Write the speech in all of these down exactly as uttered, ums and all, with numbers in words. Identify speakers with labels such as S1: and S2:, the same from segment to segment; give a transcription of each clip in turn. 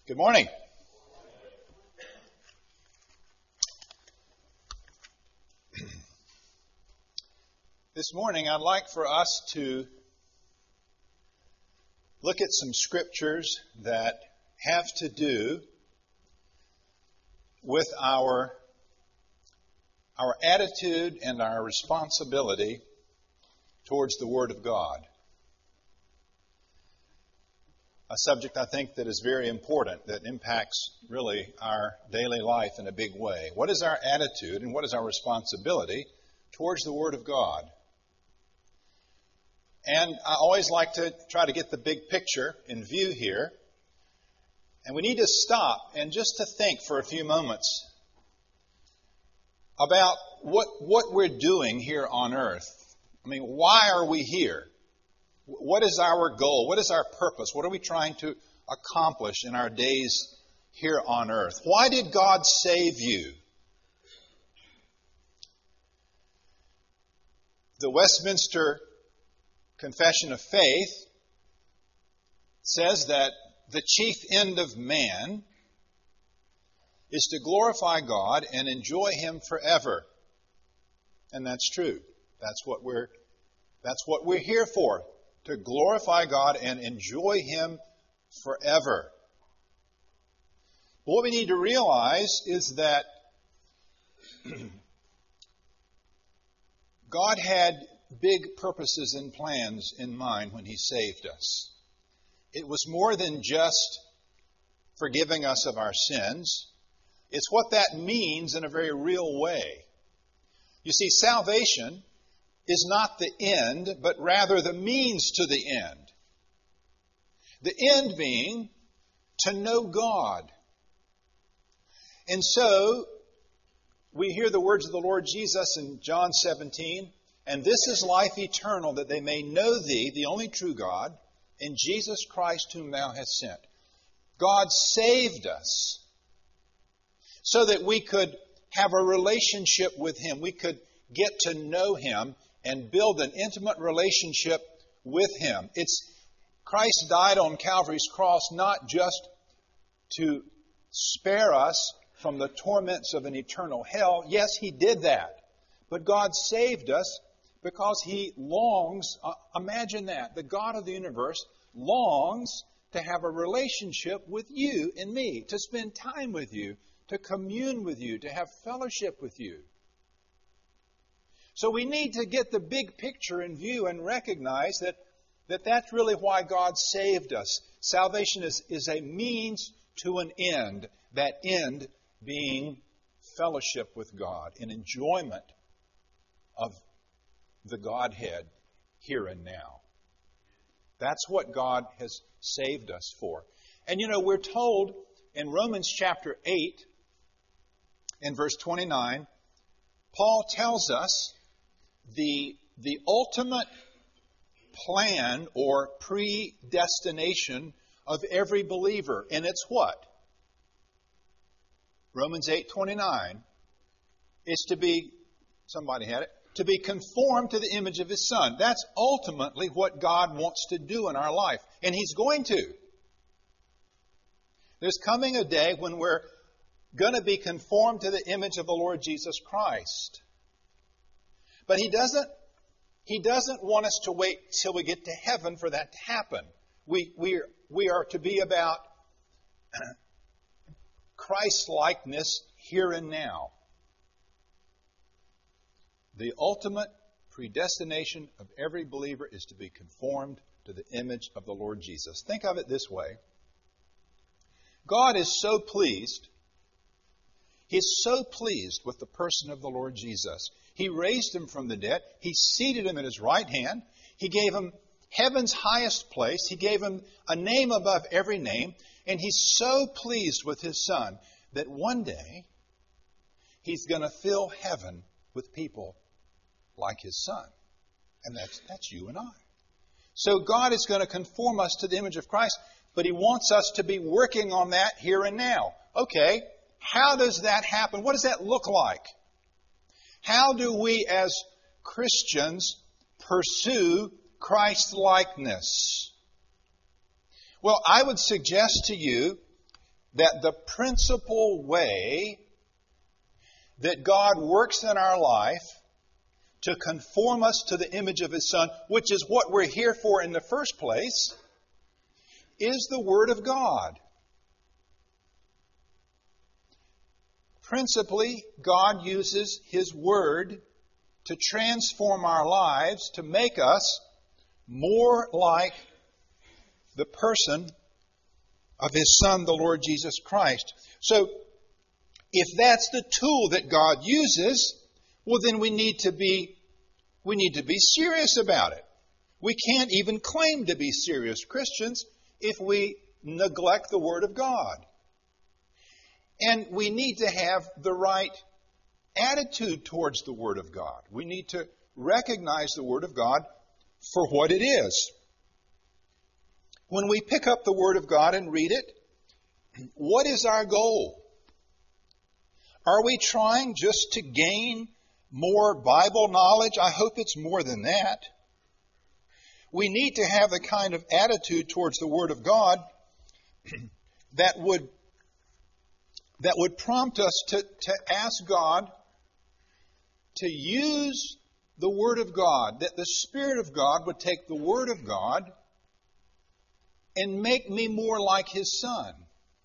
S1: Good morning. This morning I'd like for us to look at some scriptures that have to do with our, our attitude and our responsibility towards the Word of God. A subject I think that is very important, that impacts really our daily life in a big way. What is our attitude and what is our responsibility towards the Word of God? And I always like to try to get the big picture in view here. And we need to stop and just to think for a few moments about what, what we're doing here on earth. I mean, why are we here? What is our goal? What is our purpose? What are we trying to accomplish in our days here on earth? Why did God save you? The Westminster Confession of Faith says that the chief end of man is to glorify God and enjoy Him forever. And that's true. That's what we're, that's what we're here for. To glorify God and enjoy Him forever. But what we need to realize is that God had big purposes and plans in mind when He saved us. It was more than just forgiving us of our sins. It's what that means in a very real way. You see, salvation is not the end, but rather the means to the end. The end being to know God. And so, we hear the words of the Lord Jesus in John seventeen, and this is life eternal, that they may know Thee, the only true God, and Jesus Christ whom Thou hast sent. God saved us so that we could have a relationship with Him. We could get to know Him and build an intimate relationship with Him. It's Christ died on Calvary's cross not just to spare us from the torments of an eternal hell. Yes, He did that. But God saved us because He longs, uh, imagine that, the God of the universe longs to have a relationship with you and me, to spend time with you, to commune with you, to have fellowship with you. So we need to get the big picture in view and recognize that, that that's really why God saved us. Salvation is, is a means to an end, that end being fellowship with God, an enjoyment of the Godhead here and now. That's what God has saved us for. And you know, we're told in Romans chapter eight, in verse twenty-nine, Paul tells us The, the ultimate plan or predestination of every believer. And it's what? Romans eight twenty-nine is to be, somebody had it, to be conformed to the image of His Son. That's ultimately what God wants to do in our life. And He's going to. There's coming a day when we're going to be conformed to the image of the Lord Jesus Christ. But He doesn't, He doesn't want us to wait till we get to heaven for that to happen. We, we, are, we are to be about Christ-likeness here and now. The ultimate predestination of every believer is to be conformed to the image of the Lord Jesus. Think of it this way. God is so pleased, He is so pleased with the person of the Lord Jesus. He raised Him from the dead. He seated Him at His right hand. He gave Him heaven's highest place. He gave Him a name above every name. And He's so pleased with His Son that one day He's going to fill heaven with people like His Son. And that's, that's you and I. So God is going to conform us to the image of Christ, but He wants us to be working on that here and now. Okay, how does that happen? What does that look like? How do we as Christians pursue Christ-likeness? Well, I would suggest to you that the principal way that God works in our life to conform us to the image of His Son, which is what we're here for in the first place, is the Word of God. Principally, God uses His Word to transform our lives, to make us more like the person of His Son, the Lord Jesus Christ. So, if that's the tool that God uses, well, then we need to be we need to be serious about it. We can't even claim to be serious Christians if we neglect the Word of God. And we need to have the right attitude towards the Word of God. We need to recognize the Word of God for what it is. When we pick up the Word of God and read it, what is our goal? Are we trying just to gain more Bible knowledge? I hope it's more than that. We need to have the kind of attitude towards the Word of God that would that would prompt us to, to ask God to use the Word of God, that the Spirit of God would take the Word of God and make me more like His Son.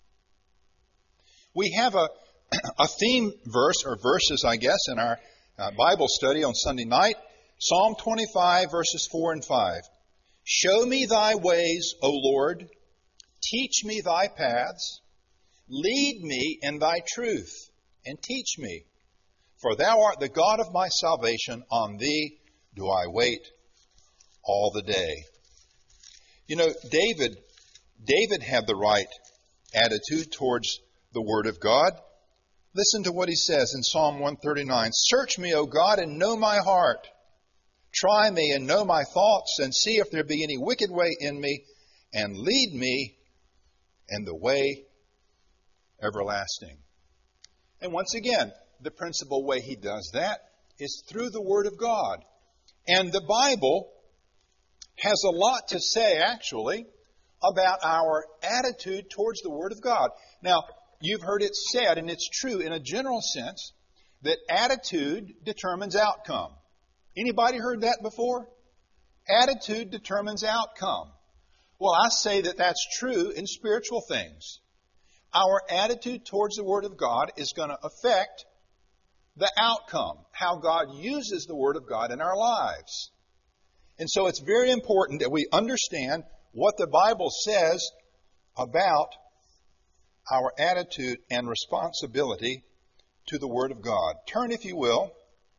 S1: We have a, a theme verse, or verses, I guess, in our uh, Bible study on Sunday night. Psalm twenty-five, verses four and five. Show me thy ways, O Lord. Teach me thy paths. Lead me in thy truth, and teach me. For thou art the God of my salvation. On thee do I wait all the day. You know, David, David had the right attitude towards the Word of God. Listen to what he says in Psalm one thirty-nine. Search me, O God, and know my heart. Try me and know my thoughts, and see if there be any wicked way in me, and lead me in the way everlasting. And once again, the principal way he does that is through the Word of God. And the Bible has a lot to say, actually, about our attitude towards the Word of God. Now, you've heard it said, and it's true in a general sense, that attitude determines outcome. Anybody heard that before? Attitude determines outcome. Well, I say that that's true in spiritual things. Our attitude towards the Word of God is going to affect the outcome, how God uses the Word of God in our lives. And so it's very important that we understand what the Bible says about our attitude and responsibility to the Word of God. Turn, if you will,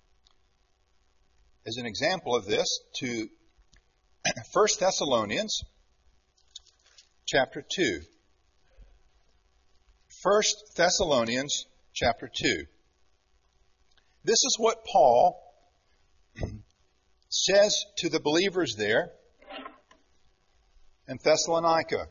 S1: as an example of this, to First Thessalonians chapter two. First Thessalonians chapter two. This is what Paul says to the believers there in Thessalonica.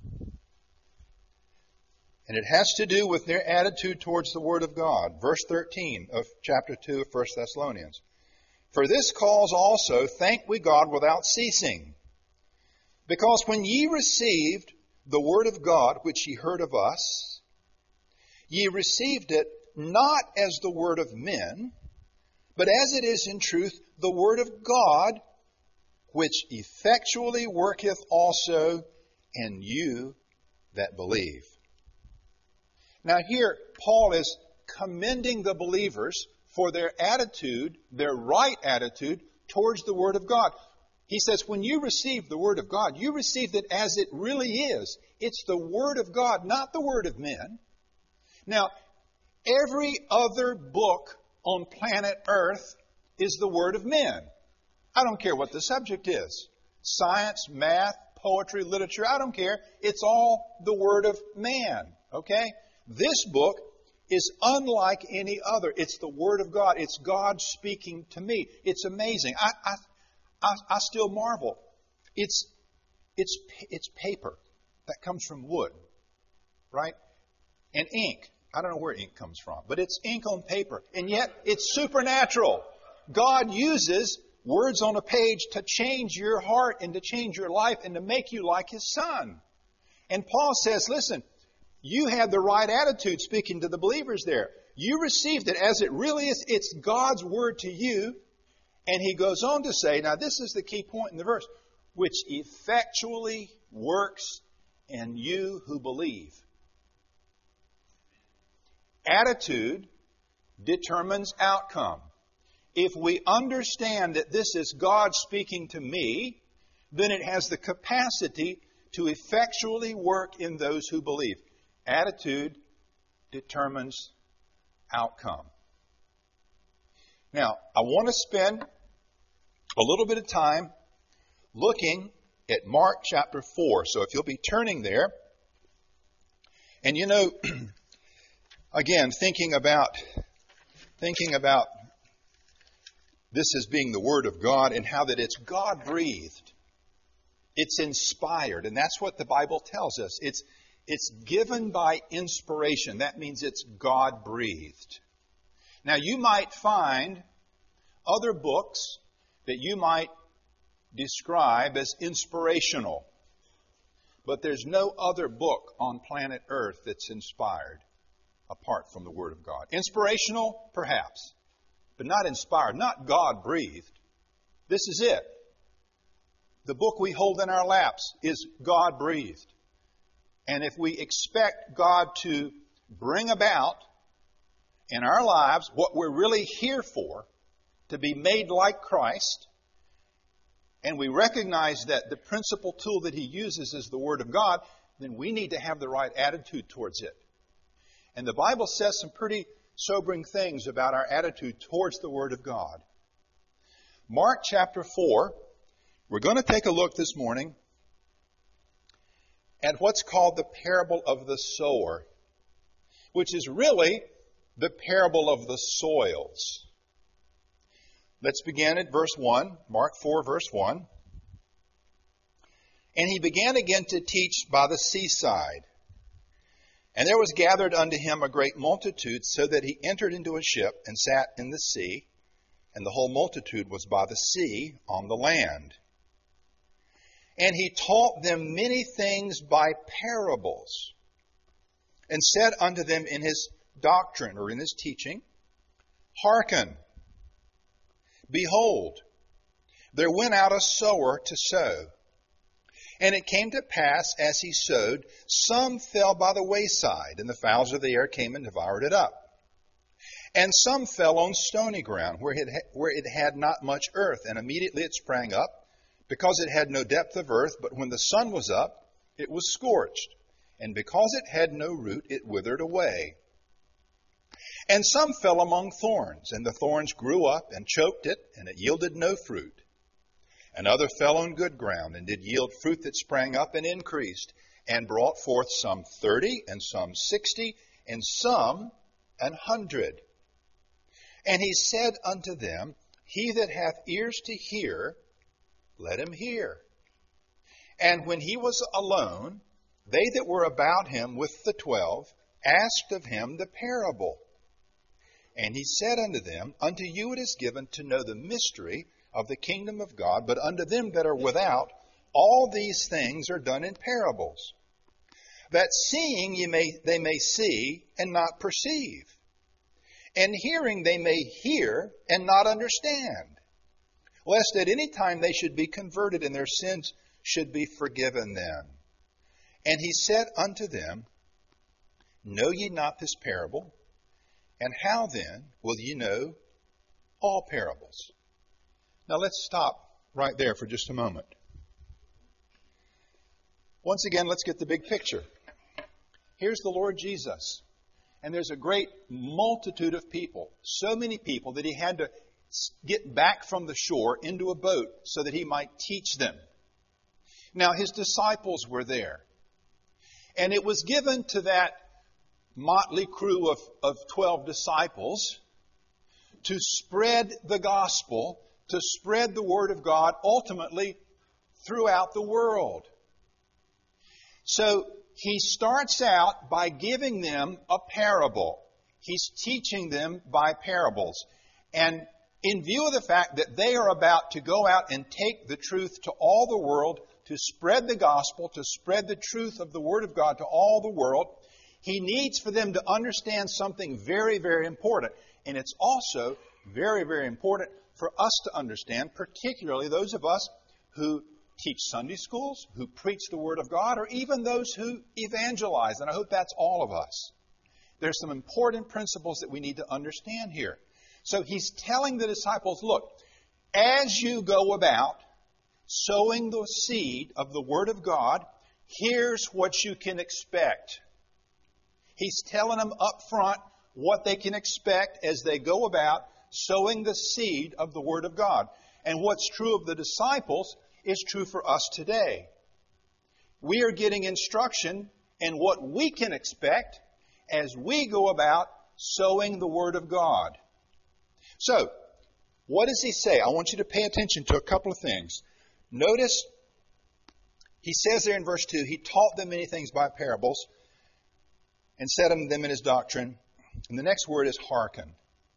S1: And it has to do with their attitude towards the Word of God. Verse thirteen of chapter two of First Thessalonians. For this cause also thank we God without ceasing. Because when ye received the Word of God, which ye heard of us, ye received it not as the word of men, but as it is in truth the Word of God, which effectually worketh also in you that believe. Now here, Paul is commending the believers for their attitude, their right attitude, towards the Word of God. He says, when you receive the Word of God, you received it as it really is. It's the Word of God, not the word of men. Now, every other book on planet Earth is the word of men. I don't care what the subject is. Science, math, poetry, literature, I don't care. It's all the word of man. Okay? This book is unlike any other. It's the Word of God. It's God speaking to me. It's amazing. I, I, I, I still marvel. It's, it's, it's paper that comes from wood, right? And ink. I don't know where ink comes from, but it's ink on paper. And yet, it's supernatural. God uses words on a page to change your heart and to change your life and to make you like His Son. And Paul says, listen, you had the right attitude speaking to the believers there. You received it as it really is. It's God's word to you. And he goes on to say, now this is the key point in the verse, which effectually works in you who believe. Attitude determines outcome. If we understand that this is God speaking to me, then it has the capacity to effectually work in those who believe. Attitude determines outcome. Now, I want to spend a little bit of time looking at Mark chapter four. So if you'll be turning there, and you know, again, thinking about thinking about this as being the Word of God and how that it's God-breathed. It's inspired, and that's what the Bible tells us. It's it's given by inspiration. That means it's God-breathed. Now, you might find other books that you might describe as inspirational, but there's no other book on planet Earth that's inspired apart from the Word of God. Inspirational, perhaps, but not inspired, not God-breathed. This is it. The book we hold in our laps is God-breathed. And if we expect God to bring about in our lives what we're really here for, to be made like Christ, and we recognize that the principal tool that He uses is the Word of God, then we need to have the right attitude towards it. And the Bible says some pretty sobering things about our attitude towards the Word of God. Mark chapter four, we're going to take a look this morning at what's called the parable of the sower, which is really the parable of the soils. Let's begin at verse one, Mark four, verse one. And he began again to teach by the seaside. And there was gathered unto him a great multitude, so that he entered into a ship and sat in the sea, and the whole multitude was by the sea on the land. And he taught them many things by parables, and said unto them in his doctrine, or in his teaching, Hearken, behold, there went out a sower to sow. And it came to pass, as he sowed, some fell by the wayside, and the fowls of the air came and devoured it up. And some fell on stony ground, where it, where it had not much earth, and immediately it sprang up, because it had no depth of earth. But when the sun was up, it was scorched, and because it had no root, it withered away. And some fell among thorns, and the thorns grew up and choked it, and it yielded no fruit. And other fell on good ground, and did yield fruit that sprang up and increased, and brought forth some thirty, and some sixty, and some an hundred. And he said unto them, He that hath ears to hear, let him hear. And when he was alone, they that were about him with the twelve asked of him the parable. And he said unto them, Unto you it is given to know the mystery of the kingdom of God, but unto them that are without, all these things are done in parables, that seeing ye may, they may see and not perceive, and hearing they may hear and not understand, lest at any time they should be converted and their sins should be forgiven them. And he said unto them, Know ye not this parable? And how then will ye know all parables? Now let's stop right there for just a moment. Once again, let's get the big picture. Here's the Lord Jesus. And there's a great multitude of people. So many people that he had to get back from the shore into a boat so that he might teach them. Now his disciples were there. And it was given to that motley crew of, of twelve disciples to spread the gospel, to spread the Word of God ultimately throughout the world. So he starts out by giving them a parable. He's teaching them by parables. And in view of the fact that they are about to go out and take the truth to all the world, to spread the gospel, to spread the truth of the Word of God to all the world, He needs for them to understand something very, very important. And it's also very, very important for us to understand, particularly those of us who teach Sunday schools, who preach the Word of God, or even those who evangelize. And I hope that's all of us. There's some important principles that we need to understand here. So he's telling the disciples, look, as you go about sowing the seed of the Word of God, here's what you can expect. He's telling them up front what they can expect as they go about sowing the seed of the Word of God. And what's true of the disciples is true for us today. We are getting instruction in what we can expect as we go about sowing the Word of God. So, what does he say? I want you to pay attention to a couple of things. Notice, he says there in verse two, he taught them many things by parables and said unto them in his doctrine. And the next word is hearken.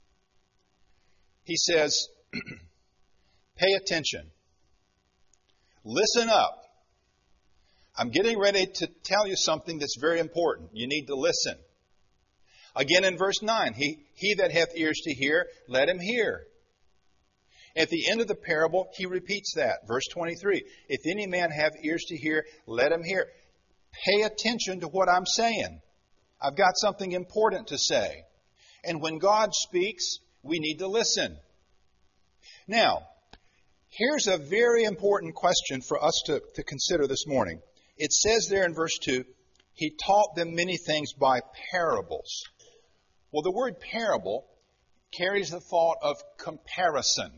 S1: He says, pay attention. Listen up. I'm getting ready to tell you something that's very important. You need to listen. Again in verse nine, he, he that hath ears to hear, let him hear. At the end of the parable, he repeats that. Verse twenty-three, if any man have ears to hear, let him hear. Pay attention to what I'm saying. I've got something important to say. And when God speaks, we need to listen. Now, here's a very important question for us to, to consider this morning. It says there in verse two, he taught them many things by parables. Well, the word parable carries the thought of comparison.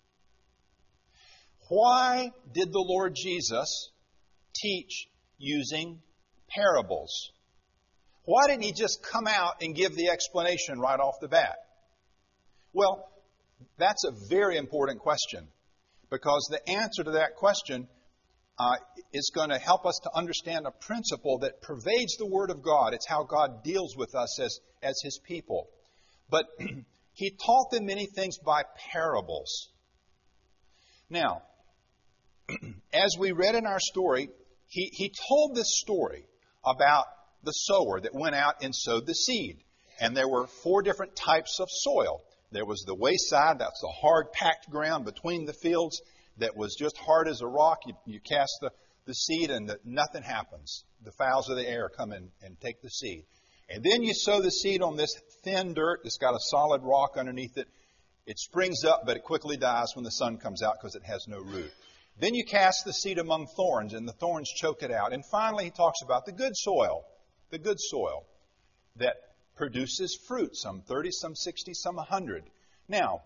S1: Why did the Lord Jesus teach using parables? Why didn't he just come out and give the explanation right off the bat? Well, that's a very important question, because the answer to that question uh, is going to help us to understand a principle that pervades the Word of God. It's how God deals with us as, as His people. But he taught them many things by parables. Now, as we read in our story, he, he told this story about the sower that went out and sowed the seed. And there were four different types of soil. There was the wayside, that's the hard, packed ground between the fields that was just hard as a rock. You, you cast the, the seed and the, nothing happens. The fowls of the air come in and take the seed. And then you sow the seed on this thin dirt that's got a solid rock underneath it. It springs up, but it quickly dies when the sun comes out because it has no root. Then you cast the seed among thorns, and the thorns choke it out. And finally, he talks about the good soil, the good soil that produces fruit, some thirty, some sixty, some one hundred. Now,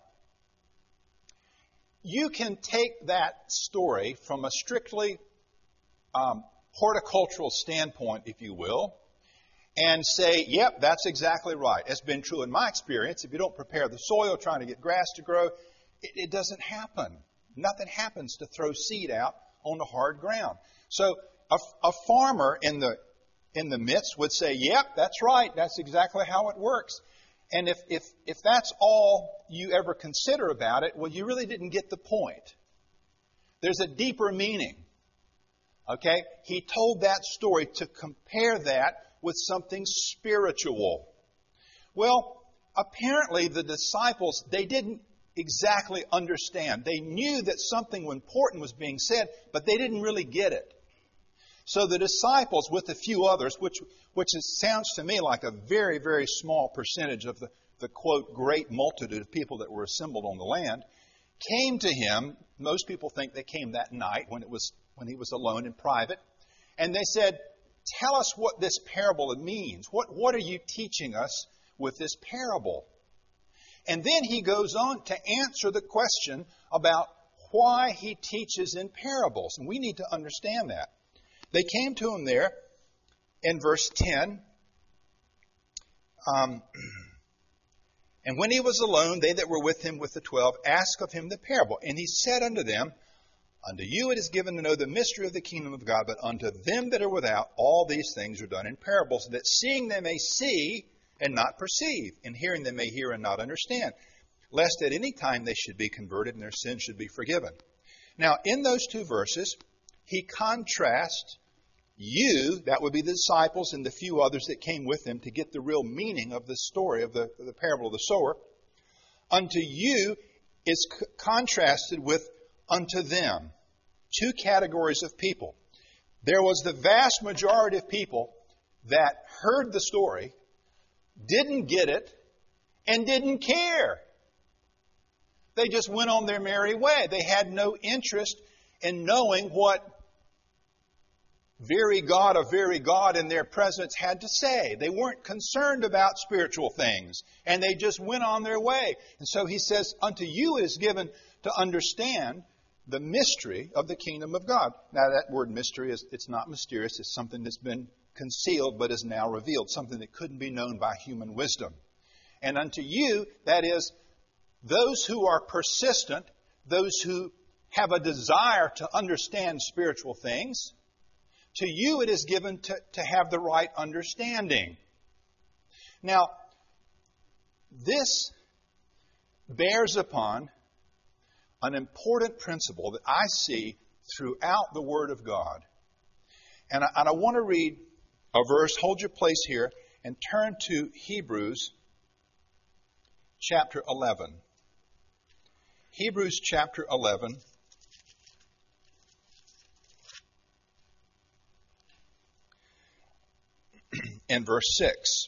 S1: you can take that story from a strictly um, horticultural standpoint, if you will, and say, yep, that's exactly right. It's been true in my experience. If you don't prepare the soil trying to get grass to grow, it, it doesn't happen. Nothing happens to throw seed out on the hard ground. So a, a farmer in the in the midst would say, yep, that's right. That's exactly how it works. And if, if, if that's all you ever consider about it, well, you really didn't get the point. There's a deeper meaning. Okay? He told that story to compare that with something spiritual. Well, apparently the disciples, they didn't exactly understand. They knew that something important was being said, but they didn't really get it. So the disciples, with a few others, which which is, sounds to me like a very, very small percentage of the, the, quote, great multitude of people that were assembled on the land, came to him. Most people think they came that night when it was when he was alone in private. And they said, tell us what this parable means. What, what are you teaching us with this parable? And then he goes on to answer the question about why he teaches in parables. And we need to understand that. They came to him there in verse ten. Um, and when he was alone, they that were with him with the twelve asked of him the parable. And he said unto them, unto you it is given to know the mystery of the kingdom of God, but unto them that are without, all these things are done in parables, that seeing they may see and not perceive, and hearing they may hear and not understand, lest at any time they should be converted and their sins should be forgiven. Now, in those two verses, he contrasts you, that would be the disciples and the few others that came with them to get the real meaning of the story of the, of the parable of the sower, unto you is c- contrasted with unto them. Two categories of people. There was the vast majority of people that heard the story, didn't get it, and didn't care. They just went on their merry way. They had no interest in knowing what very God of very God in their presence had to say. They weren't concerned about spiritual things, and they just went on their way. And so he says, unto you it is given to understand the mystery of the kingdom of God. Now that word mystery, is it's not mysterious. It's something that's been concealed but is now revealed, something that couldn't be known by human wisdom. And unto you, that is, those who are persistent, those who have a desire to understand spiritual things, to you it is given to, to have the right understanding. Now, this bears upon an important principle that I see throughout the Word of God. And I, and I want to read a verse. Hold your place here and turn to Hebrews chapter eleven. Hebrews chapter eleven. And verse six.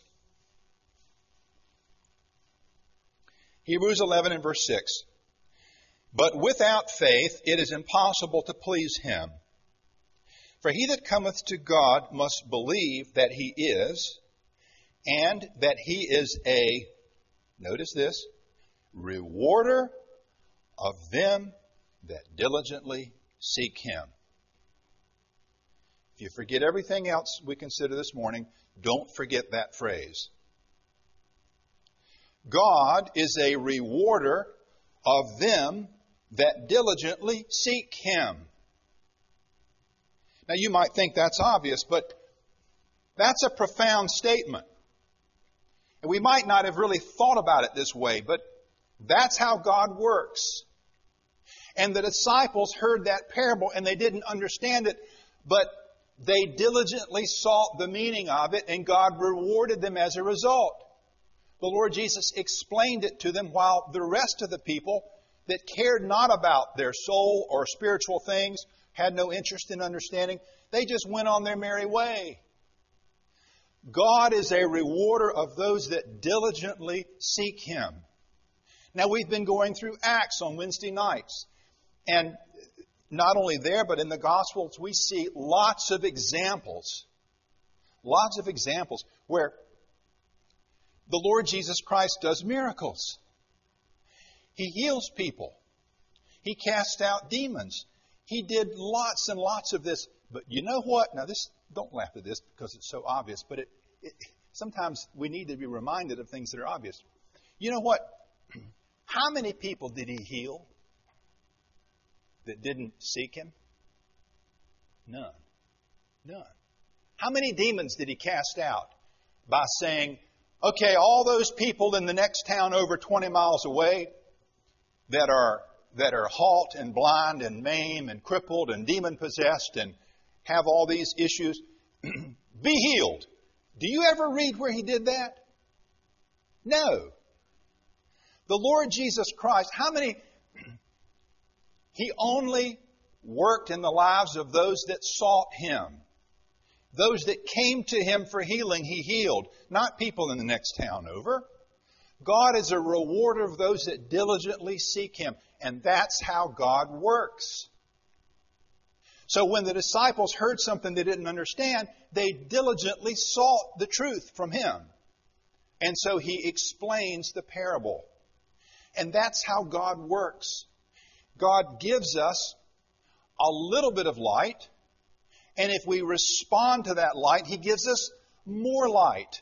S1: Hebrews eleven and verse six. But without faith it is impossible to please him. For he that cometh to God must believe that he is, and that he is a, notice this, rewarder of them that diligently seek him. If you forget everything else we consider this morning, don't forget that phrase. God is a rewarder of them that diligently seek him. Now you might think that's obvious, but that's a profound statement. And we might not have really thought about it this way, but that's how God works. And the disciples heard that parable and they didn't understand it, but they diligently sought the meaning of it, and God rewarded them as a result. The Lord Jesus explained it to them, while the rest of the people that cared not about their soul or spiritual things, had no interest in understanding, they just went on their merry way. God is a rewarder of those that diligently seek him. Now, we've been going through Acts on Wednesday nights. And not only there, but in the Gospels, we see lots of examples, lots of examples where the Lord Jesus Christ does miracles. He heals people. He casts out demons. He did lots and lots of this. But you know what? Now, this, don't laugh at this because it's so obvious, but it, it, sometimes we need to be reminded of things that are obvious. You know what? How many people did he heal that didn't seek him? None. None. How many demons did he cast out by saying, okay, all those people in the next town over twenty miles away that are that are halt and blind and maimed and crippled and demon-possessed and have all these issues, be healed. Do you ever read where he did that? No. The Lord Jesus Christ, how many... He only worked in the lives of those that sought him. Those that came to him for healing, he healed. Not people in the next town over. God is a rewarder of those that diligently seek him. And that's how God works. So when the disciples heard something they didn't understand, they diligently sought the truth from him. And so he explains the parable. And that's how God works. God gives us a little bit of light, and if we respond to that light, he gives us more light.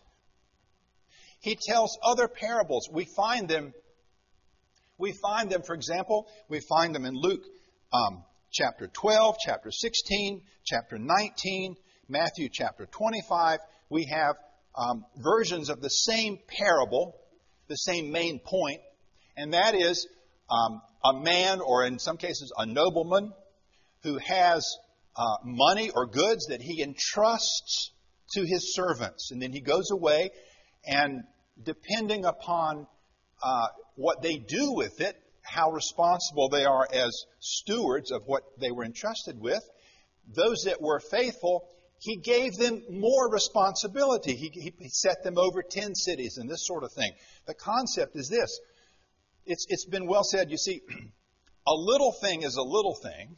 S1: He tells other parables. We find them, we find them, for example, we find them in Luke um, chapter twelve, chapter sixteen, chapter nineteen, Matthew chapter twenty-five. We have um, versions of the same parable, the same main point, and that is um, a man, or in some cases a nobleman, who has uh, money or goods that he entrusts to his servants. And then he goes away, and depending upon uh, what they do with it, how responsible they are as stewards of what they were entrusted with, those that were faithful, he gave them more responsibility. He, he, he set them over ten cities and this sort of thing. The concept is this. It's, it's been well said. You see, a little thing is a little thing,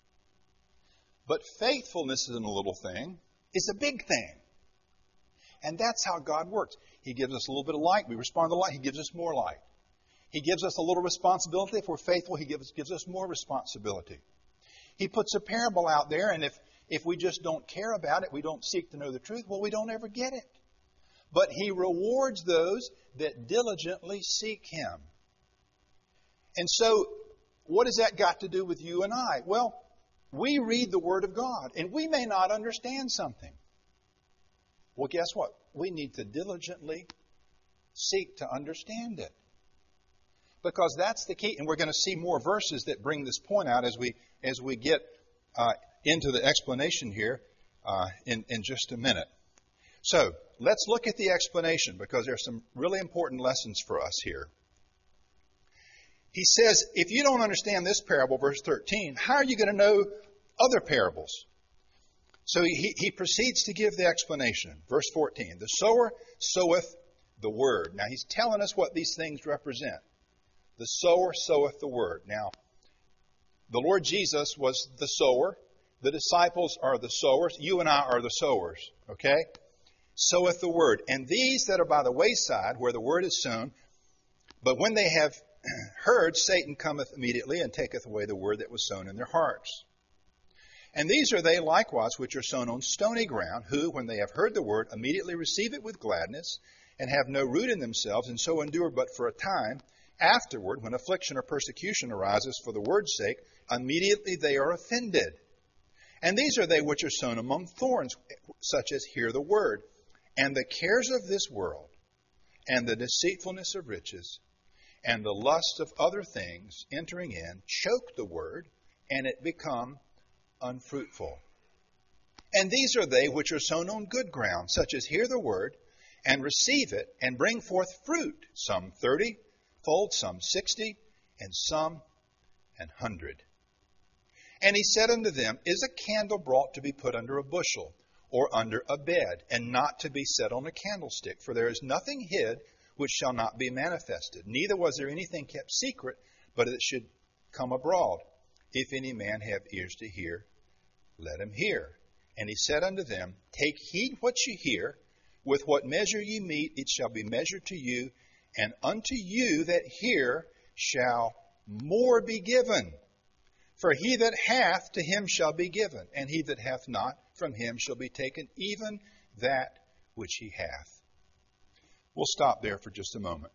S1: but faithfulness in a little thing is a big thing. And that's how God works. He gives us a little bit of light. We respond to light. He gives us more light. He gives us a little responsibility. If we're faithful, He gives, gives us more responsibility. He puts a parable out there, and if, if we just don't care about it, we don't seek to know the truth, well, we don't ever get it. But He rewards those that diligently seek Him. And so, what has that got to do with you and I? Well, we read the Word of God, and we may not understand something. Well, guess what? We need to diligently seek to understand it. Because that's the key. And we're going to see more verses that bring this point out as we as we get uh, into the explanation here uh, in, in just a minute. So, let's look at the explanation, because there's some really important lessons for us here. He says, if you don't understand this parable, verse thirteen, how are you going to know other parables? So he, he proceeds to give the explanation. Verse fourteen, the sower soweth the word. Now he's telling us what these things represent. The sower soweth the word. Now, the Lord Jesus was the sower. The disciples are the sowers. You and I are the sowers. Okay? Soweth the word. And these that are by the wayside, where the word is sown, but when they have heard, Satan cometh immediately and taketh away the word that was sown in their hearts. And these are they likewise which are sown on stony ground, who, when they have heard the word, immediately receive it with gladness, and have no root in themselves, and so endure but for a time. Afterward, when affliction or persecution arises for the word's sake, immediately they are offended. And these are they which are sown among thorns, such as hear the word, and the cares of this world, and the deceitfulness of riches, and the lust of other things entering in, choke the word, and it become unfruitful. And these are they which are sown on good ground, such as hear the word, and receive it, and bring forth fruit, some thirty fold, some sixty, and some an hundred. And he said unto them, is a candle brought to be put under a bushel, or under a bed, and not to be set on a candlestick? For there is nothing hid which shall not be manifested, neither was there anything kept secret, but it should come abroad. If any man have ears to hear, let him hear. And he said unto them, take heed what ye hear. With what measure ye mete, it shall be measured to you, and unto you that hear shall more be given. For he that hath, to him shall be given, and he that hath not, from him shall be taken even that which he hath. We'll stop there for just a moment.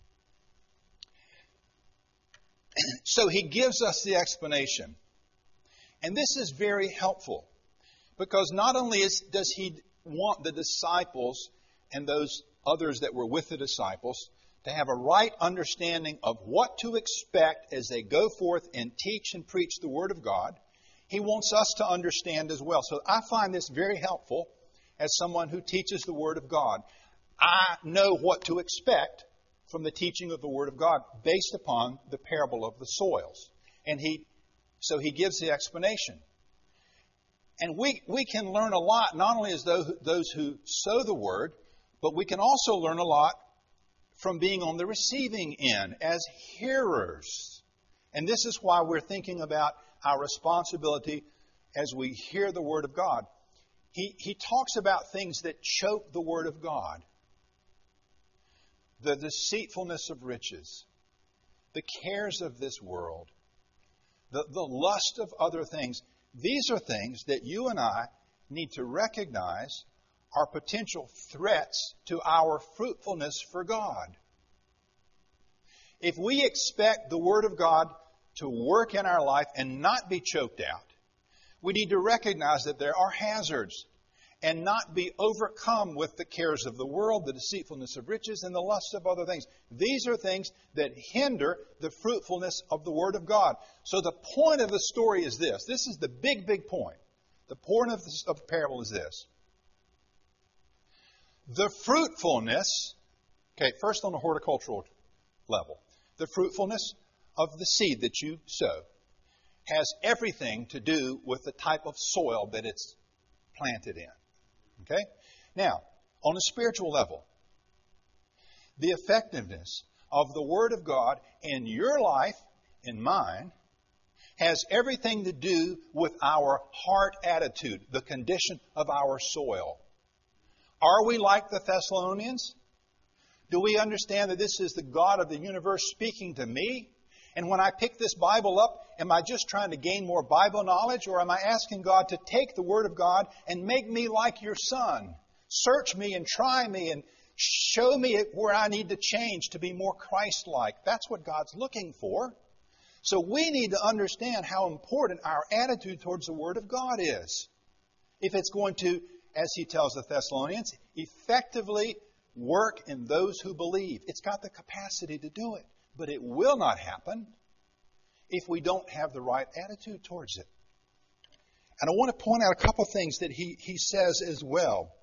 S1: So he gives us the explanation. And this is very helpful, because not only is, does he want the disciples and those others that were with the disciples to have a right understanding of what to expect as they go forth and teach and preach the Word of God, he wants us to understand as well. So I find this very helpful as someone who teaches the Word of God. I know what to expect from the teaching of the Word of God based upon the parable of the soils. And he, so he gives the explanation. And we, we can learn a lot, not only as those, those who sow the Word, but we can also learn a lot from being on the receiving end as hearers. And this is why we're thinking about our responsibility as we hear the Word of God. He, he talks about things that choke the Word of God. The deceitfulness of riches, the cares of this world, the, the lust of other things. These are things that you and I need to recognize are potential threats to our fruitfulness for God. If we expect the Word of God to work in our life and not be choked out, we need to recognize that there are hazards and not be overcome with the cares of the world, the deceitfulness of riches, and the lust of other things. These are things that hinder the fruitfulness of the Word of God. So the point of the story is this. This is the big, big point. The point of, this, of the parable is this. The fruitfulness, okay, first on a horticultural level, the fruitfulness of the seed that you sow has everything to do with the type of soil that it's planted in. Okay? Now, on a spiritual level, the effectiveness of the Word of God in your life, in mine, has everything to do with our heart attitude, the condition of our soil. Are we like the Thessalonians? Do we understand that this is the God of the universe speaking to me? And when I pick this Bible up, am I just trying to gain more Bible knowledge, or am I asking God to take the Word of God and make me like your Son? Search me and try me and show me where I need to change to be more Christ-like. That's what God's looking for. So we need to understand how important our attitude towards the Word of God is. If it's going to, as he tells the Thessalonians, effectively work in those who believe. It's got the capacity to do it. But it will not happen if we don't have the right attitude towards it. And I want to point out a couple things that he, he says as well.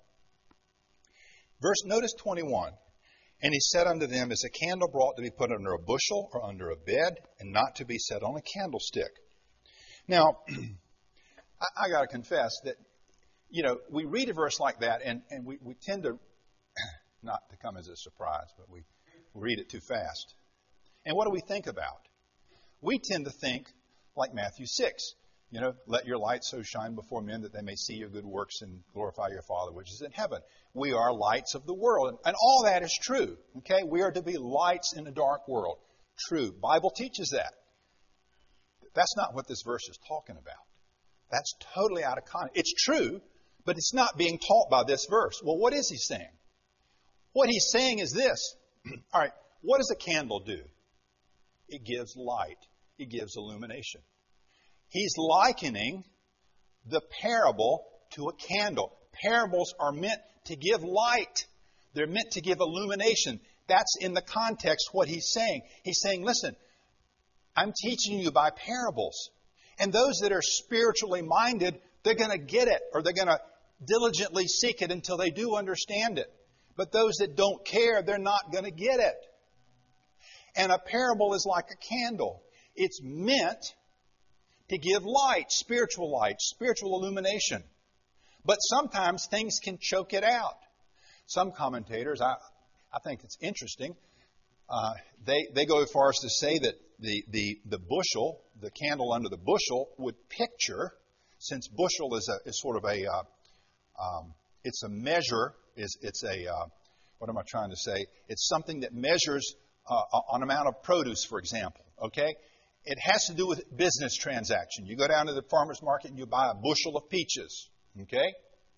S1: Verse, notice twenty-one. And he said unto them, Is a candle brought to be put under a bushel or under a bed, and not to be set on a candlestick? Now, I, I got to confess that, you know, we read a verse like that, and, and we, we tend to, not to come as a surprise, but we read it too fast. And what do we think about? We tend to think like Matthew six. You know, let your light so shine before men that they may see your good works and glorify your Father which is in heaven. We are lights of the world. And, and all that is true. Okay? We are to be lights in a dark world. True. Bible teaches that. That's not what this verse is talking about. That's totally out of context. It's true, but it's not being taught by this verse. Well, what is he saying? What he's saying is this. All right, what does a candle do? It gives light. It gives illumination. He's likening the parable to a candle. Parables are meant to give light. They're meant to give illumination. That's in the context what he's saying. He's saying, listen, I'm teaching you by parables. And those that are spiritually minded, they're going to get it, or they're going to diligently seek it until they do understand it. But those that don't care, they're not going to get it. And a parable is like a candle. It's meant to give light, spiritual light, spiritual illumination. But sometimes things can choke it out. Some commentators, I, I think it's interesting, uh, they, they go as far as to say that the, the, the bushel, the candle under the bushel, would picture, since bushel is, a, is sort of a, uh, um, it's a measure, is it's a, uh, what am I trying to say? It's something that measures uh, an amount of produce, for example, okay? It has to do with business transaction. You go down to the farmer's market and you buy a bushel of peaches, okay?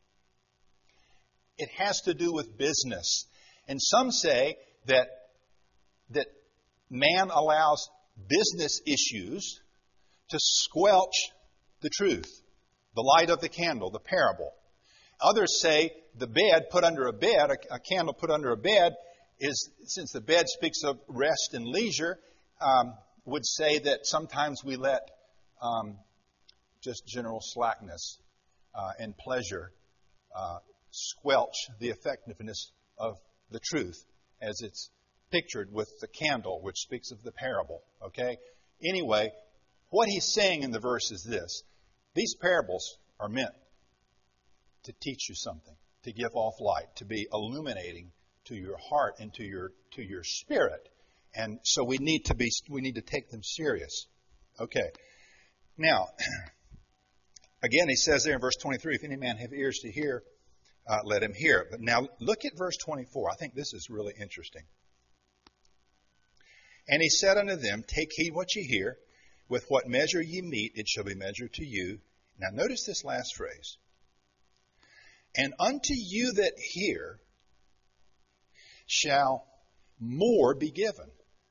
S1: It has to do with business. And some say that that man allows business issues to squelch the truth, the light of the candle, the parable. Others say the bed put under a bed, a, a candle put under a bed, is, since the bed speaks of rest and leisure, um, would say that sometimes we let um, just general slackness uh, and pleasure uh, squelch the effectiveness of the truth as it's pictured with the candle, which speaks of the parable. Okay? Anyway, what he's saying in the verse is this. These parables are meant to teach you something, to give off light, to be illuminating to your heart and to your to your spirit. And so we need to be we need to take them serious. Okay. Now, again, he says there in verse twenty-three, if any man have ears to hear, uh, let him hear. But now look at verse twenty-four. I think this is really interesting. And he said unto them, take heed what ye hear. With what measure ye meet, it shall be measured to you. Now notice this last phrase. And unto you that hear shall more be given.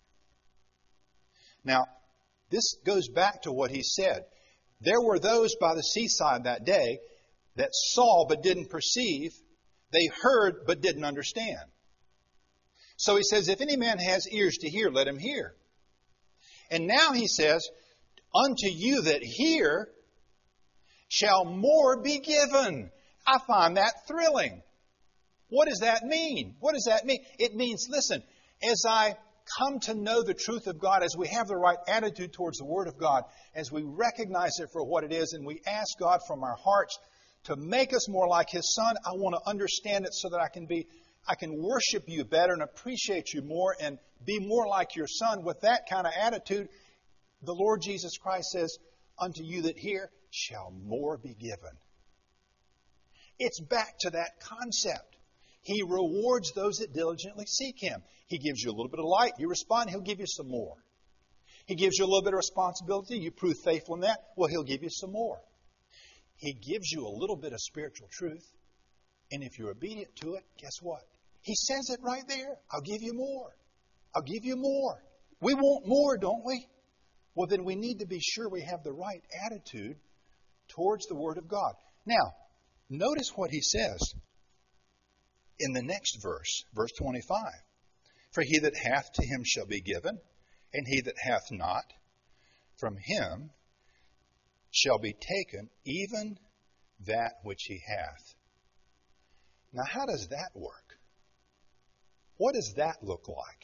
S1: Now, this goes back to what he said. There were those by the seaside that day that saw but didn't perceive. They heard but didn't understand. So he says, if any man has ears to hear, let him hear. And now he says, unto you that hear shall more be given. I find that thrilling. What does that mean? What does that mean? It means, listen, as I come to know the truth of God, as we have the right attitude towards the Word of God, as we recognize it for what it is, and we ask God from our hearts to make us more like His Son, I want to understand it so that I can be, I can worship you better and appreciate you more and be more like your Son. With that kind of attitude, the Lord Jesus Christ says, unto you that hear shall more be given. It's back to that concept. He rewards those that diligently seek Him. He gives you a little bit of light. You respond, He'll give you some more. He gives you a little bit of responsibility. You prove faithful in that. Well, He'll give you some more. He gives you a little bit of spiritual truth. And if you're obedient to it, guess what? He says it right there. I'll give you more. I'll give you more. We want more, don't we? Well, then we need to be sure we have the right attitude towards the Word of God. Now, notice what he says in the next verse, verse twenty-five. For he that hath, to him shall be given, and he that hath not, from him shall be taken even that which he hath. Now, how does that work? What does that look like?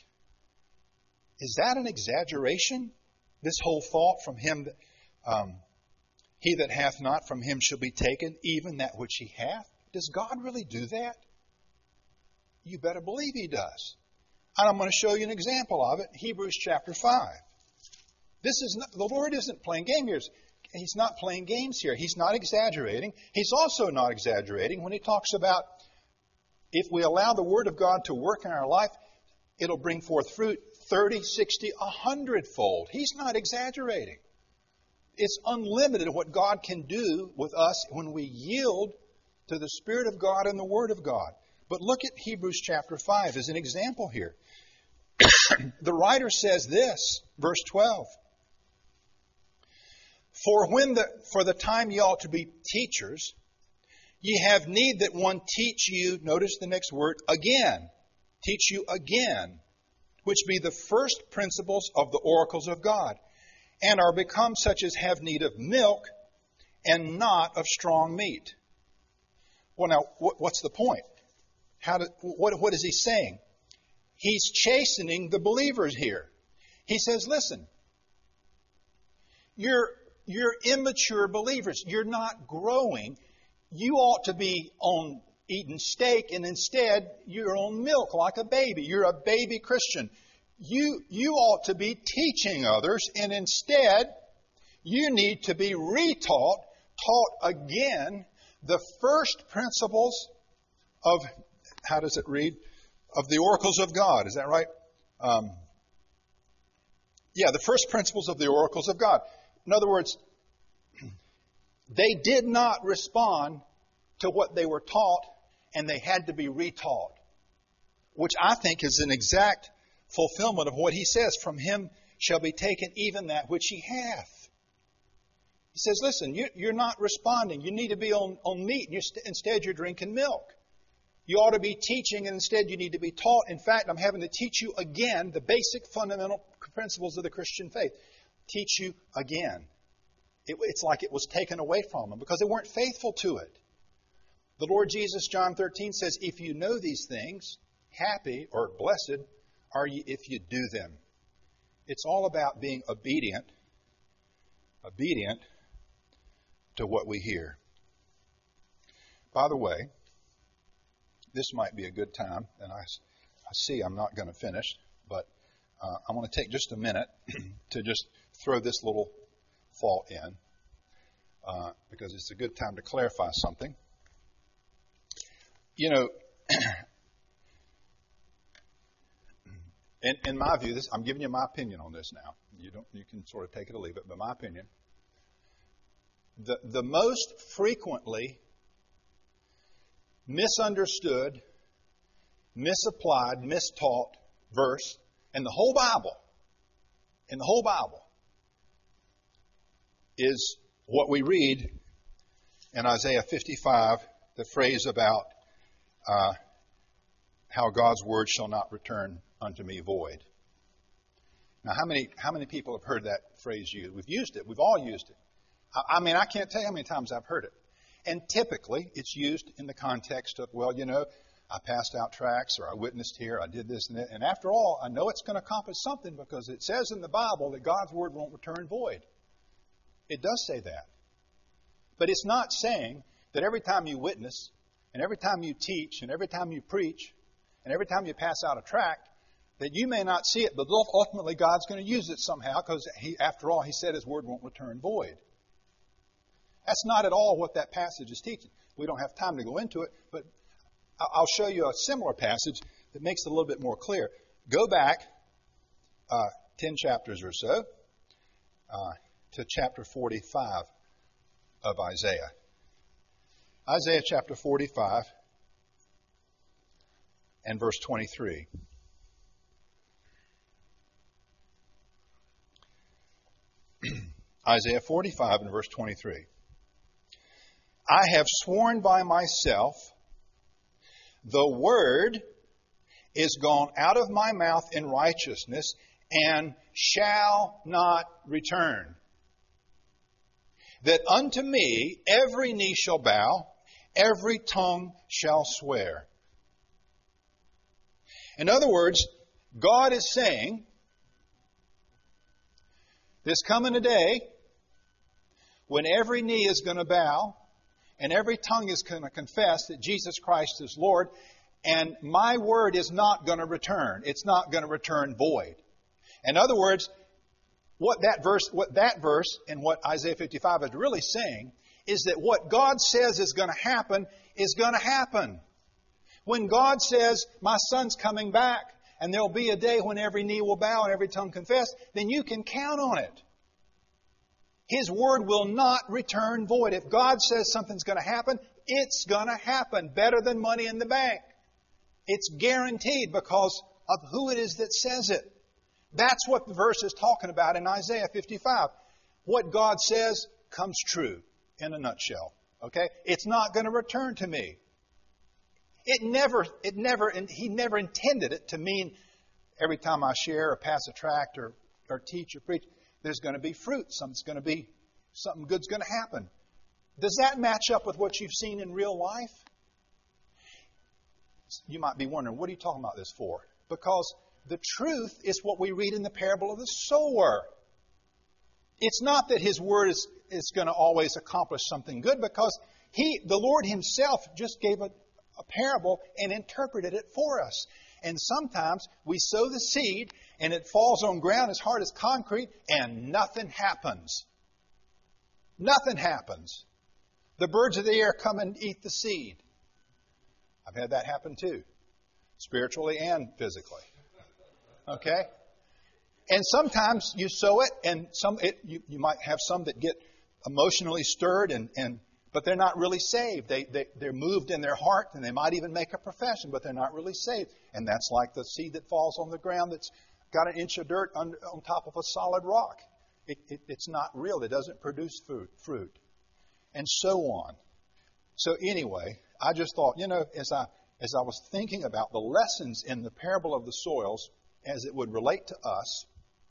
S1: Is that an exaggeration? This whole thought from him, that, um, he that hath not, from him shall be taken even that which he hath? Does God really do that? You better believe He does. And I'm going to show you an example of it. Hebrews chapter five. This is not, the Lord isn't playing game here. He's not playing games here. He's not exaggerating. He's also not exaggerating when He talks about if we allow the Word of God to work in our life, it'll bring forth fruit thirty, sixty, a hundredfold. He's not exaggerating. It's unlimited what God can do with us when we yield to the Spirit of God and the Word of God. But look at Hebrews chapter five as an example here. The writer says this, verse twelve. For when the for the time ye ought to be teachers, ye have need that one teach you, notice the next word, again. Teach you again, which be the first principles of the oracles of God, and are become such as have need of milk, and not of strong meat. Well, now, what's the point? How do, what, what is he saying? He's chastening the believers here. He says, listen, you're, you're immature believers. You're not growing. You ought to be on eating steak, and instead you're on milk like a baby. You're a baby Christian. You, you ought to be teaching others, and instead you need to be retaught, taught again, the first principles of, how does it read? Of the oracles of God. Is that right? Um, yeah, the first principles of the oracles of God. In other words, they did not respond to what they were taught, and they had to be retaught, which I think is an exact fulfillment of what he says. From him shall be taken even that which he hath. He says, listen, you, you're not responding. You need to be on, on meat. You st- instead, you're drinking milk. You ought to be teaching, and instead you need to be taught. In fact, I'm having to teach you again the basic fundamental principles of the Christian faith. Teach you again. It, it's like it was taken away from them because they weren't faithful to it. The Lord Jesus, John thirteen, says, if you know these things, happy or blessed are you if you do them. It's all about being obedient, obedient to what we hear. By the way, this might be a good time, and I, I see I'm not going to finish, but uh, I want to take just a minute to just throw this little thought in, uh, because it's a good time to clarify something. You know, in, in my view, this I'm giving you my opinion on this now. You don't, you can sort of take it or leave it, but my opinion. The the most frequently misunderstood, misapplied, mistaught verse in the whole Bible, in the whole Bible, is what we read in Isaiah fifty-five, the phrase about uh, how God's word shall not return unto me void. Now, how many how many people have heard that phrase used? We've used it. We've all used it. I, I mean, I can't tell you how many times I've heard it. And typically, it's used in the context of, well, you know, I passed out tracts, or I witnessed here, I did this and that. And after all, I know it's going to accomplish something because it says in the Bible that God's word won't return void. It does say that. But it's not saying that every time you witness, and every time you teach, and every time you preach, and every time you pass out a tract, that you may not see it, but ultimately God's going to use it somehow because, he, after all, He said His word won't return void. That's not at all what that passage is teaching. We don't have time to go into it, but I'll show you a similar passage that makes it a little bit more clear. Go back uh, ten chapters or so uh, to chapter forty-five of Isaiah. Isaiah chapter forty-five and verse twenty-three. Isaiah forty-five and verse twenty-three. I have sworn by myself, the word is gone out of my mouth in righteousness and shall not return. That unto me every knee shall bow, every tongue shall swear. In other words, God is saying, there's coming a day when every knee is going to bow and every tongue is going to confess that Jesus Christ is Lord, and my word is not going to return. It's not going to return void. In other words, what that verse, what that verse and what Isaiah fifty-five is really saying is that what God says is going to happen is going to happen. When God says, my son's coming back, and there'll be a day when every knee will bow and every tongue confess, then you can count on it. His word will not return void. If God says something's going to happen, it's going to happen. Better than money in the bank. It's guaranteed because of who it is that says it. That's what the verse is talking about in Isaiah fifty-five. What God says comes true in a nutshell. Okay? It's not going to return to me. It never, it never, He never intended it to mean every time I share or pass a tract or, or teach or preach, there's going to be fruit. Something's going to be, something good's going to happen. Does that match up with what you've seen in real life? You might be wondering, what are you talking about this for? Because the truth is what we read in the parable of the sower. It's not that His word is, is going to always accomplish something good, because He, the Lord Himself, just gave a, a parable and interpreted it for us. And sometimes we sow the seed and it falls on ground as hard as concrete and nothing happens. Nothing happens. The birds of the air come and eat the seed. I've had that happen too, spiritually and physically. Okay? And sometimes you sow it, and some it, you, you might have some that get emotionally stirred, and, and but they're not really saved. They, they, they're moved in their heart, and they might even make a profession, but they're not really saved. And that's like the seed that falls on the ground that's got an inch of dirt on, on top of a solid rock. It, it, it's not real. It doesn't produce fruit, fruit. And so on. So anyway, I just thought, you know, as I as I was thinking about the lessons in the parable of the soils as it would relate to us,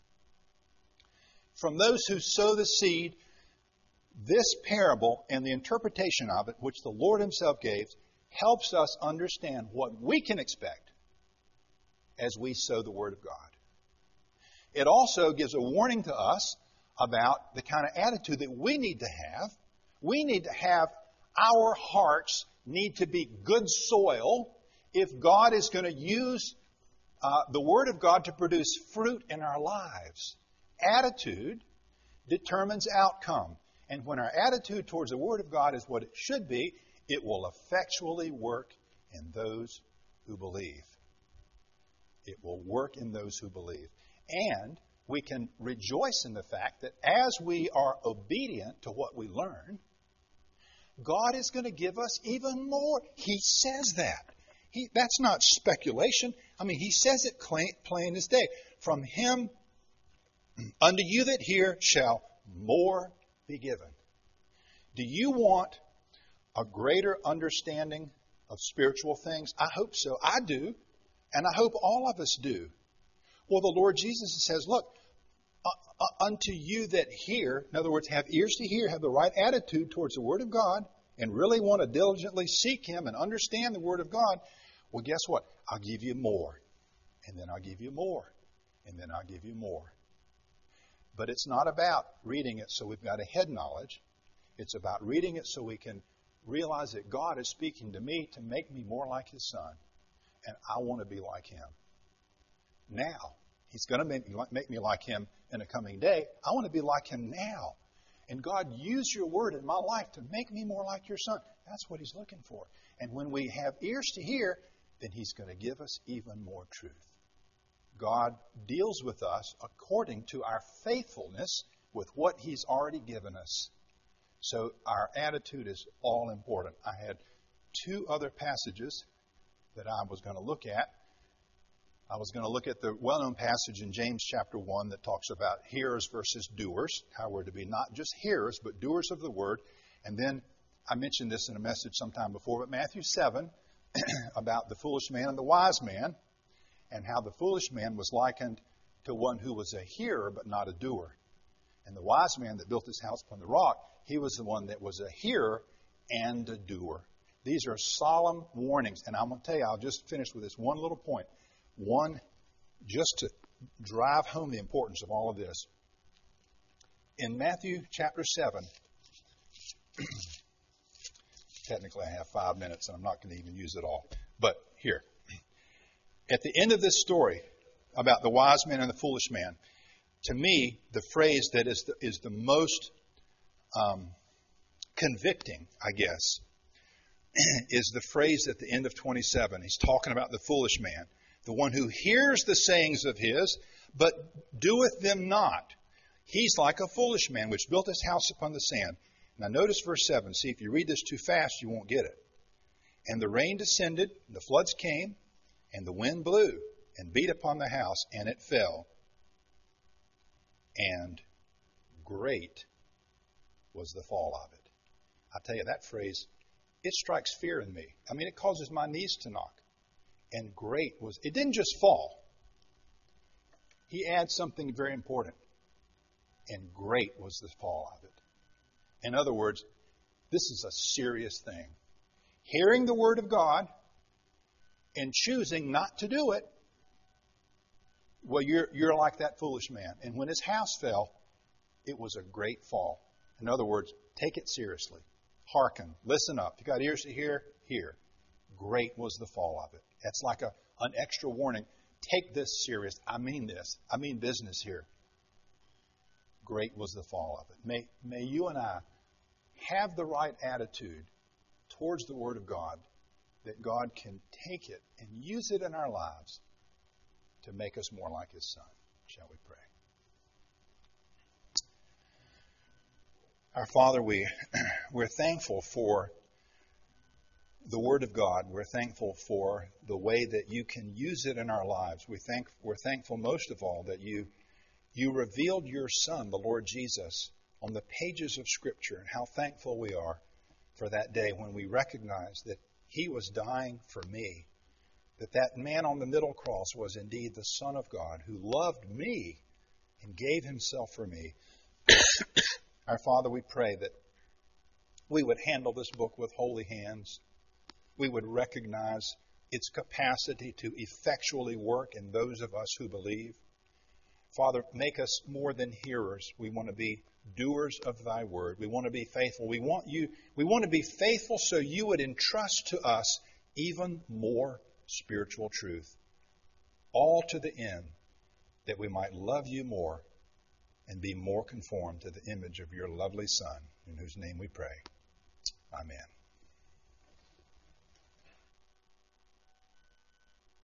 S1: from those who sow the seed, this parable and the interpretation of it, which the Lord Himself gave, helps us understand what we can expect as we sow the Word of God. It also gives a warning to us about the kind of attitude that we need to have. We need to have our hearts need to be good soil if God is going to use uh, the Word of God to produce fruit in our lives. Attitude determines outcome. And when our attitude towards the Word of God is what it should be, it will effectually work in those who believe. It will work in those who believe. And we can rejoice in the fact that as we are obedient to what we learn, God is going to give us even more. He says that. He, that's not speculation. I mean, He says it plain, plain as day. From Him unto you that hear shall more be given. Do you want a greater understanding of spiritual things? I hope so. I do. And I hope all of us do. Well, the Lord Jesus says, look, Uh, unto you that hear, in other words, have ears to hear, have the right attitude towards the Word of God, and really want to diligently seek Him and understand the Word of God, well, guess what? I'll give you more. And then I'll give you more. And then I'll give you more. But it's not about reading it so we've got a head knowledge. It's about reading it so we can realize that God is speaking to me to make me more like His Son. And I want to be like Him. Now, He's going to make me, make me like Him in a coming day. I want to be like Him now. And God, use your word in my life to make me more like your Son. That's what He's looking for. And when we have ears to hear, then He's going to give us even more truth. God deals with us according to our faithfulness with what He's already given us. So our attitude is all important. I had two other passages that I was going to look at. I was going to look at the well-known passage in James chapter one that talks about hearers versus doers, how we're to be not just hearers, but doers of the word. And then I mentioned this in a message sometime before, but Matthew seven about the foolish man and the wise man, and how the foolish man was likened to one who was a hearer but not a doer. And the wise man that built his house upon the rock, he was the one that was a hearer and a doer. These are solemn warnings. And I'm going to tell you, I'll just finish with this one little point. One, just to drive home the importance of all of this. In Matthew chapter seven, technically I have five minutes and I'm not going to even use it all. But here, at the end of this story about the wise man and the foolish man, to me, the phrase that is the, is the most um, convicting, I guess, is the phrase at the end of twenty-seven. He's talking about the foolish man, the one who hears the sayings of his, but doeth them not. He's like a foolish man which built his house upon the sand. Now notice verse seven. See, if you read this too fast, you won't get it. And the rain descended, and the floods came, and the wind blew, and beat upon the house, and it fell. And great was the fall of it. I tell you, that phrase, it strikes fear in me. I mean, it causes my knees to knock. And great was, it didn't just fall. He adds something very important. And great was the fall of it. In other words, this is a serious thing. Hearing the word of God and choosing not to do it, well, you're, you're like that foolish man. And when his house fell, it was a great fall. In other words, take it seriously. Hearken. Listen up. If you got ears to hear, hear. Great was the fall of it. That's like a, an extra warning. Take this serious. I mean this. I mean business here. Great was the fall of it. May, may you and I have the right attitude towards the Word of God, that God can take it and use it in our lives to make us more like His Son. Shall we pray? Our Father, we, we're thankful for the Word of God. We're thankful for the way that you can use it in our lives. We thank, we're thankful most of all that you, you revealed your Son, the Lord Jesus, on the pages of Scripture, and how thankful we are for that day when we recognize that He was dying for me, that that man on the middle cross was indeed the Son of God who loved me and gave Himself for me. Our Father, we pray that we would handle this book with holy hands. We would recognize its capacity to effectually work in those of us who believe. Father, make us more than hearers. We want to be doers of thy word. We want to be faithful. We want you, we want to be faithful so you would entrust to us even more spiritual truth, all to the end that we might love you more and be more conformed to the image of your lovely Son, in whose name we pray. Amen.